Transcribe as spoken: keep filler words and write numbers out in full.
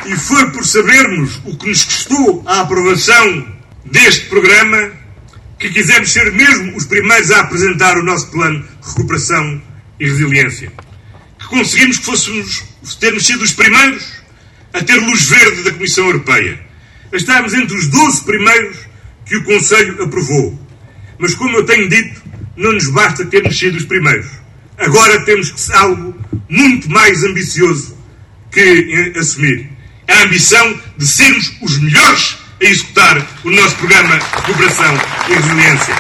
E foi por sabermos o que nos custou a aprovação deste programa que quisemos ser mesmo os primeiros a apresentar o nosso plano de recuperação e resiliência. Que conseguimos que fôssemos, termos sido os primeiros a ter luz verde da Comissão Europeia. A estarmos entre os doze primeiros que o Conselho aprovou. Mas, como eu tenho dito, não nos basta termos sido os primeiros. Agora temos que ser algo muito mais ambicioso que assumir. A ambição de sermos os melhores a executar o nosso programa de recuperação e resiliência.